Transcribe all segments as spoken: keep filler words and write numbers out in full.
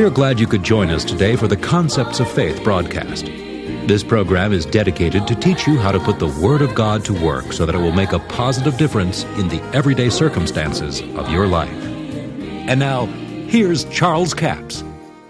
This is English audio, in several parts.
We are glad you could join us today for the Concepts of Faith broadcast. This program is dedicated to teach you how to put the Word of God to work so that it will make a positive difference in the everyday circumstances of your life. And now, here's Charles Capps.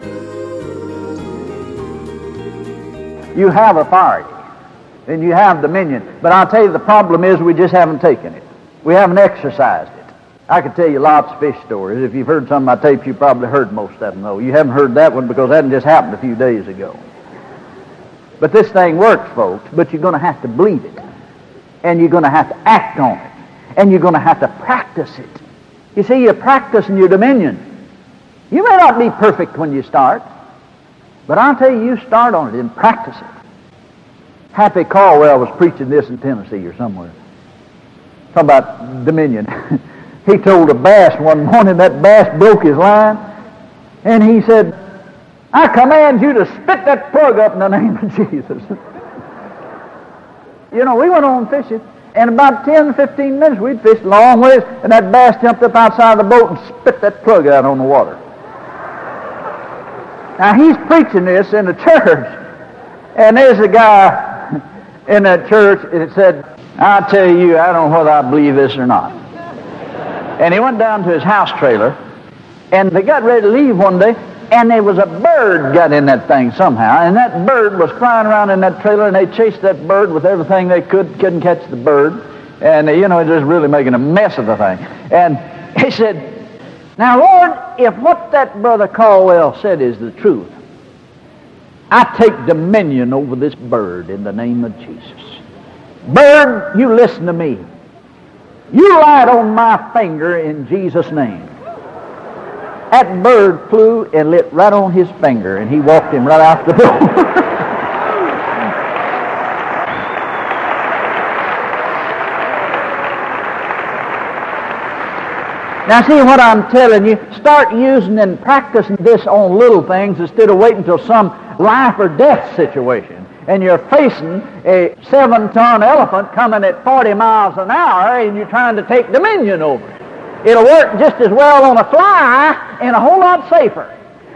You have authority, and you have dominion. But I'll tell you, the problem is we just haven't taken it. We haven't exercised it. I could tell you lots of fish stories. If you've heard some of my tapes, you probably heard most of them, though. You haven't heard that one because that just happened a few days ago. But this thing works, folks, but you're going to have to believe it. And you're going to have to act on it. And you're going to have to practice it. You see, you're practicing your dominion. You may not be perfect when you start, but I'll tell you, you start on it and practice it. Happy Caldwell was preaching this in Tennessee or somewhere. Talking about dominion. He told a bass one morning, that bass broke his line, and he said, "I command you to spit that plug up in the name of Jesus." You know, we went on fishing, and about ten, fifteen minutes we'd fished a long ways, and that bass jumped up outside the boat and spit that plug out on the water. Now, he's preaching this in a church, and there's a guy in that church that said, "I'll tell you, I don't know whether I believe this or not." And he went down to his house trailer, and they got ready to leave one day, and there was a bird got in that thing somehow, and that bird was flying around in that trailer, and they chased that bird with everything they could, couldn't catch the bird, and, you know, just really making a mess of the thing. And he said, "Now, Lord, if what that Brother Caldwell said is the truth, I take dominion over this bird in the name of Jesus. Bird, you listen to me. You light on my finger in Jesus' name." That bird flew and lit right on his finger, and he walked him right out the door. Now, see what I'm telling you? Start using and practicing this on little things instead of waiting until some life or death situation, and you're facing a seven-ton elephant coming at forty miles an hour, and you're trying to take dominion over it. It'll work just as well on a fly and a whole lot safer.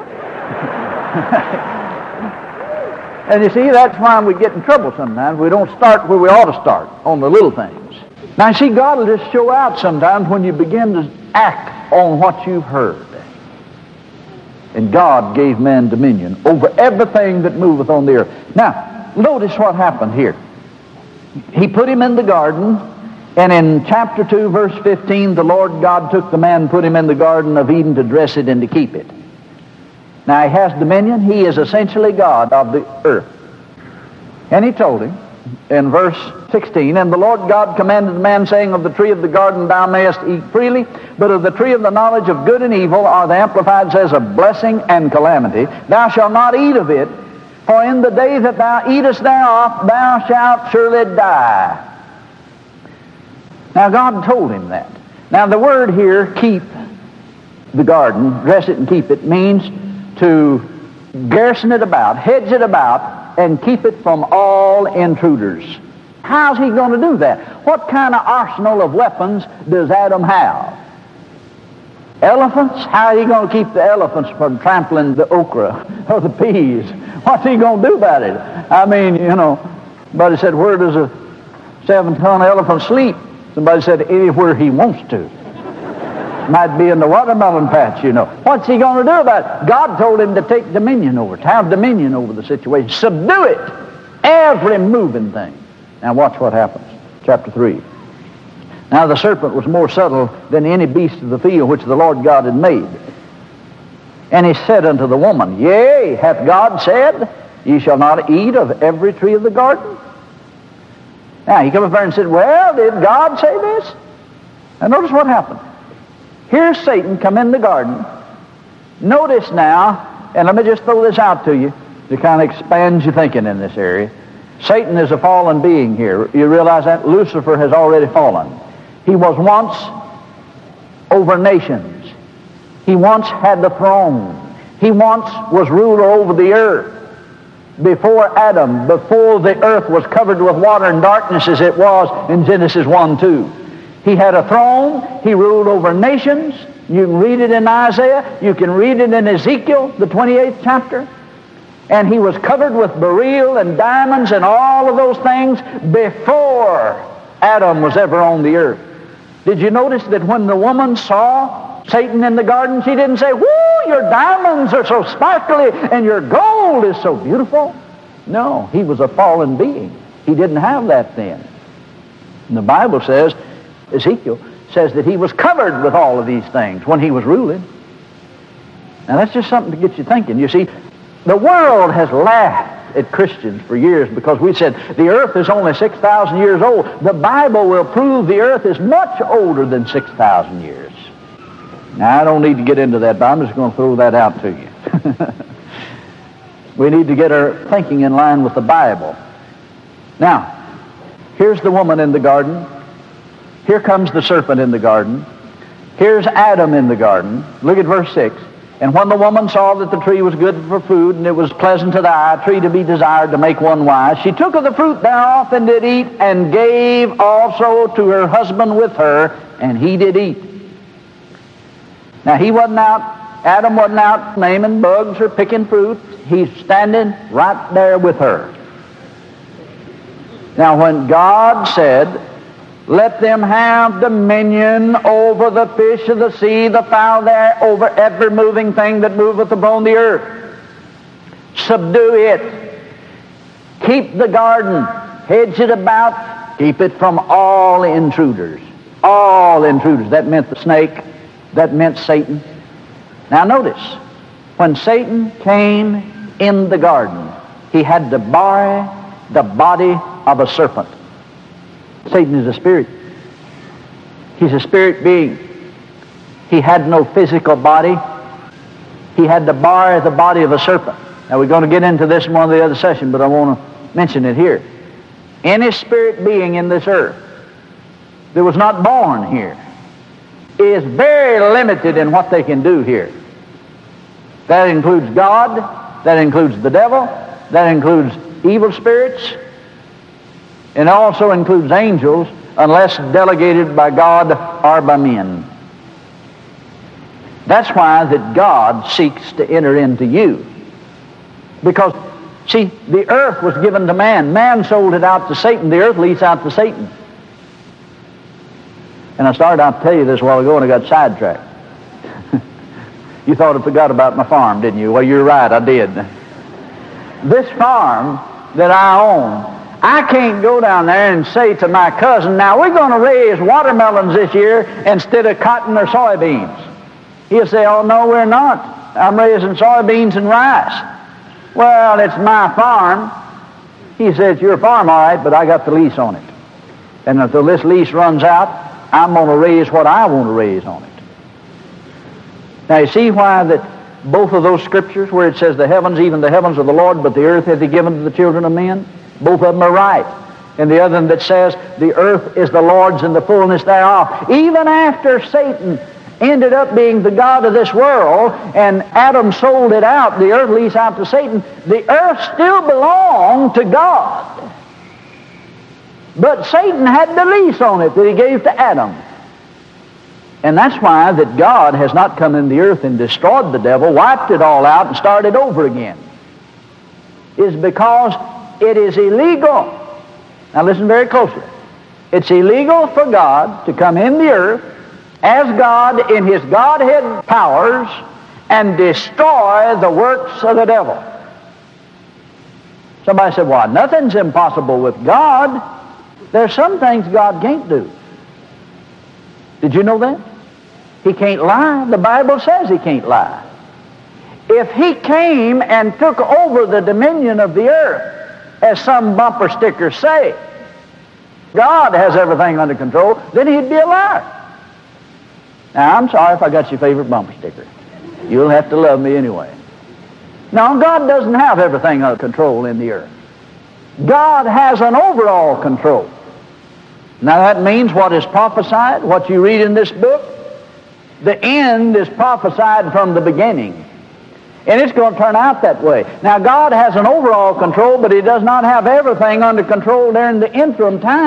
And you see, that's why we get in trouble sometimes. We don't start where we ought to start, on the little things. Now, see, God will just show out sometimes when you begin to act on what you've heard. And God gave man dominion over everything that moveth on the earth. Now, notice what happened here. He put him in the garden, and in chapter two, verse fifteen, the Lord God took the man and put him in the Garden of Eden to dress it and to keep it. Now, he has dominion. He is essentially God of the earth. And he told him, in verse sixteen, "And the Lord God commanded the man, saying, Of the tree of the garden thou mayest eat freely, but of the tree of the knowledge of good and evil," or the Amplified says, "of blessing and calamity, thou shalt not eat of it, for in the day that thou eatest thereof, thou shalt surely die." Now, God told him that. Now, the word here, keep the garden, dress it and keep it, means to garrison it about, hedge it about, and keep it from all intruders. How's he going to do that? What kind of arsenal of weapons does Adam have? Elephants? How are you going to keep the elephants from trampling the okra or the peas? What's he going to do about it? I mean, you know, somebody said, "Where does a seven-ton elephant sleep?" Somebody said, "Anywhere he wants to." Might be in the watermelon patch, you know. What's he going to do about it? God told him to take dominion over it, to have dominion over the situation. Subdue it, every moving thing. Now watch what happens. Chapter three. "Now the serpent was more subtle than any beast of the field which the Lord God had made. And he said unto the woman, Yea, hath God said, Ye shall not eat of every tree of the garden? Now he come up there and said, Well, did God say this? Now notice what happened. Here's Satan come in the garden. Notice now, and let me just throw this out to you to kind of expand your thinking in this area. Satan is a fallen being here. You realize that? Lucifer has already fallen. He was once over nations. He once had the throne. He once was ruler over the earth. Before Adam, before the earth was covered with water and darkness as it was in Genesis one two. He had a throne. He ruled over nations. You can read it in Isaiah. You can read it in Ezekiel, the twenty-eighth chapter. And he was covered with beryl and diamonds and all of those things before Adam was ever on the earth. Did you notice that when the woman saw Satan in the garden, she didn't say, "Woo, your diamonds are so sparkly and your gold is so beautiful"? No, he was a fallen being. He didn't have that then. And the Bible says, Ezekiel says that he was covered with all of these things when he was ruling. Now that's just something to get you thinking. You see, the world has laughed at Christians for years because we said the earth is only six thousand years old. The Bible will prove the earth is much older than six thousand years. Now, I don't need to get into that, but I'm just going to throw that out to you. We need to get our thinking in line with the Bible. Now, here's the woman in the garden. Here comes the serpent in the garden. Here's Adam in the garden. Look at verse six. And when the woman saw that the tree was good for food, and it was pleasant to the eye, a tree to be desired to make one wise, she took of the fruit thereof and did eat, and gave also to her husband with her, and he did eat. Now he wasn't out, Adam wasn't out naming bugs or picking fruit. He's standing right there with her. Now when God said, "Let them have dominion over the fish of the sea, the fowl there, over every moving thing that moveth upon the earth. Subdue it. Keep the garden. Hedge it about. Keep it from all intruders." All intruders. That meant the snake. That meant Satan. Now notice, when Satan came in the garden, he had to borrow the body of a serpent. Satan is a spirit. He's a spirit being. He had no physical body. He had to borrow the body of a serpent. Now we're going to get into this in one of the other sessions, but I want to mention it here. Any spirit being in this earth that was not born here is very limited in what they can do here. That includes God, that includes the devil, that includes evil spirits, and also includes angels, unless delegated by God or by men. That's why that God seeks to enter into you. Because, see, the earth was given to man. Man sold it out to Satan. The earth leased out to Satan. And I started out to tell you this a while ago, and I got sidetracked. You thought I forgot about my farm, didn't you? Well, you're right, I did. This farm that I own, I can't go down there and say to my cousin, "Now we're going to raise watermelons this year instead of cotton or soybeans." He'll say, "Oh, no, we're not. I'm raising soybeans and rice." "Well, it's my farm." He said, "It's your farm, all right, but I got the lease on it. And until this lease runs out, I'm going to raise what I want to raise on it." Now, you see why that both of those scriptures where it says the heavens, even the heavens of the Lord, but the earth hath he given to the children of men? Both of them are right. And the other one that says the earth is the Lord's and the fullness thereof. Even after Satan ended up being the god of this world and Adam sold it out, the earth leased out to Satan, the earth still belonged to God. But Satan had the lease on it that he gave to Adam. And that's why that God has not come in the earth and destroyed the devil, wiped it all out, and started over again. Is because it is illegal. Now listen very closely. It's illegal for God to come in the earth as God in his Godhead powers and destroy the works of the devil. Somebody said, "Well, nothing's impossible with God." There's some things God can't do. Did you know that? He can't lie. The Bible says he can't lie. If he came and took over the dominion of the earth, as some bumper stickers say, God has everything under control, then he'd be a liar. Now, I'm sorry if I got your favorite bumper sticker. You'll have to love me anyway. No, God doesn't have everything under control in the earth. God has an overall control. Now that means what is prophesied, what you read in this book, the end is prophesied from the beginning. And it's going to turn out that way. Now God has an overall control, but he does not have everything under control during the interim time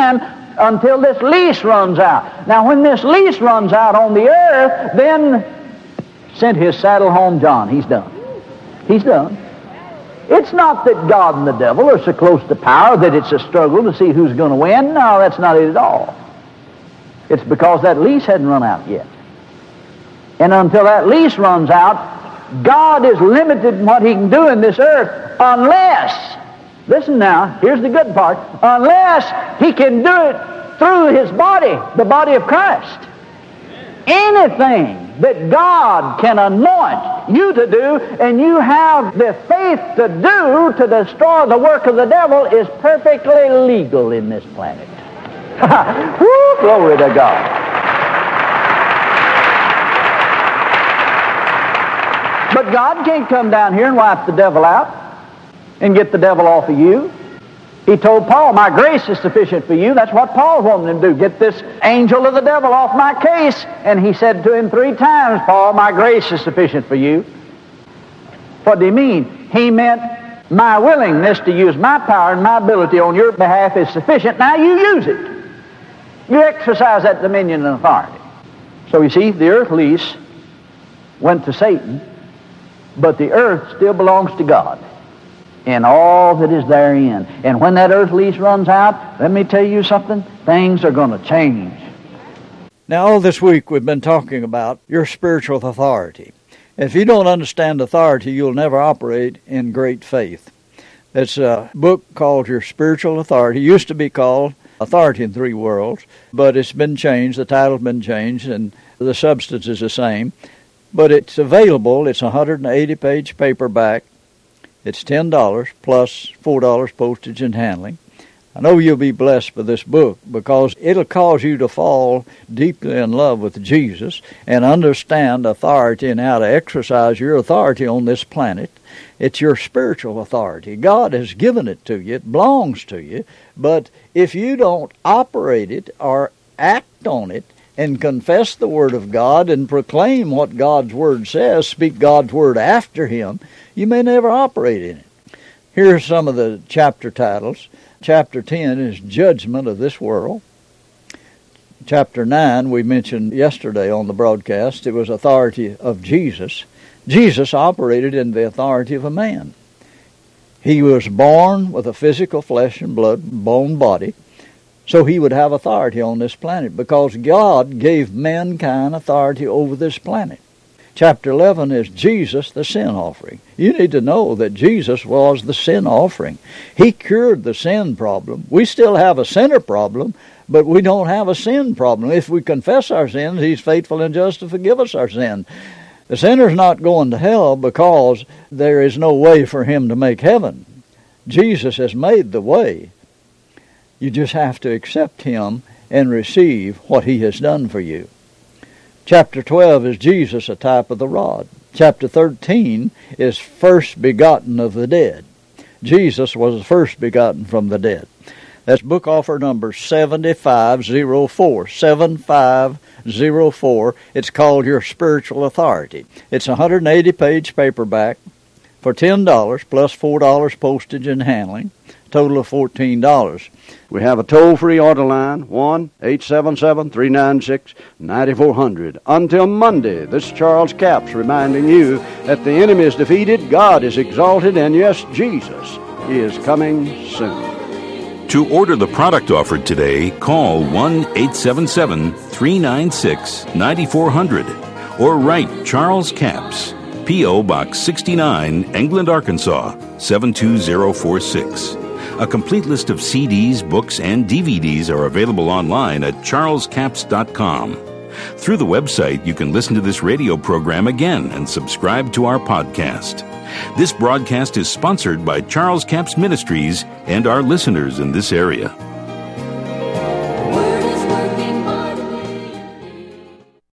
until this lease runs out. Now, when this lease runs out on the earth, then sent his saddle home, John. He's done. He's done. It's not that God and the devil are so close to power that it's a struggle to see who's going to win. No, that's not it at all. It's because that lease hadn't run out yet. And until that lease runs out, God is limited in what he can do in this earth unless, listen now, here's the good part, unless he can do it through his body, the body of Christ. Anything that God can anoint you to do and you have the faith to do to destroy the work of the devil is perfectly legal in this planet. Woo, glory to God. But God can't come down here and wipe the devil out and get the devil off of you. He told Paul, my grace is sufficient for you. That's what Paul wanted him to do, get this angel of the devil off my case. And he said to him three times, Paul, my grace is sufficient for you. What did he mean? He meant my willingness to use my power and my ability on your behalf is sufficient. Now you use it. You exercise that dominion and authority. So you see, the earth lease went to Satan, but the earth still belongs to God and all that is therein. And when that earth lease runs out, let me tell you something, things are going to change. Now, all this week we've been talking about your spiritual authority. If you don't understand authority, you'll never operate in great faith. It's a book called Your Spiritual Authority. It used to be called Authority in Three Worlds, but it's been changed, the title's been changed, and the substance is the same. But it's available. It's a one hundred eighty page paperback. It's ten dollars plus four dollars postage and handling. I know you'll be blessed by this book because it'll cause you to fall deeply in love with Jesus and understand authority and how to exercise your authority on this planet. It's your spiritual authority. God has given it to you. It belongs to you. But if you don't operate it or act on it and confess the Word of God and proclaim what God's Word says, speak God's Word after Him, you may never operate in it. Here are some of the chapter titles. Chapter ten is Judgment of This World. Chapter nine, we mentioned yesterday on the broadcast, it was Authority of Jesus. Jesus operated in the authority of a man. He was born with a physical flesh and blood, bone body, so he would have authority on this planet because God gave mankind authority over this planet. Chapter eleven is Jesus, the sin offering. You need to know that Jesus was the sin offering. He cured the sin problem. We still have a sinner problem, but we don't have a sin problem. If we confess our sins, He's faithful and just to forgive us our sin. The sinner's not going to hell because there is no way for him to make heaven. Jesus has made the way. You just have to accept Him and receive what He has done for you. Chapter twelve is Jesus, a type of the rod. Chapter thirteen is first begotten of the dead. Jesus was first begotten from the dead. That's book offer number seventy-five oh four. seventy-five oh four. It's called Your Spiritual Authority. It's a one hundred eighty page paperback for ten dollars plus four dollars postage and handling. Total of fourteen dollars. We have a toll-free order line, one eight seven seven, three nine six, nine four zero zero. Until Monday, this is Charles Capps reminding you that the enemy is defeated, God is exalted, and yes, Jesus is coming soon. To order the product offered today, call one eight seven seven, three nine six, nine four zero zero or write Charles Capps, P O. Box sixty-nine, England, Arkansas, seven two zero four six. A complete list of C Ds, books, and D V Ds are available online at charles capps dot com. Through the website, you can listen to this radio program again and subscribe to our podcast. This broadcast is sponsored by Charles Capps Ministries and our listeners in this area.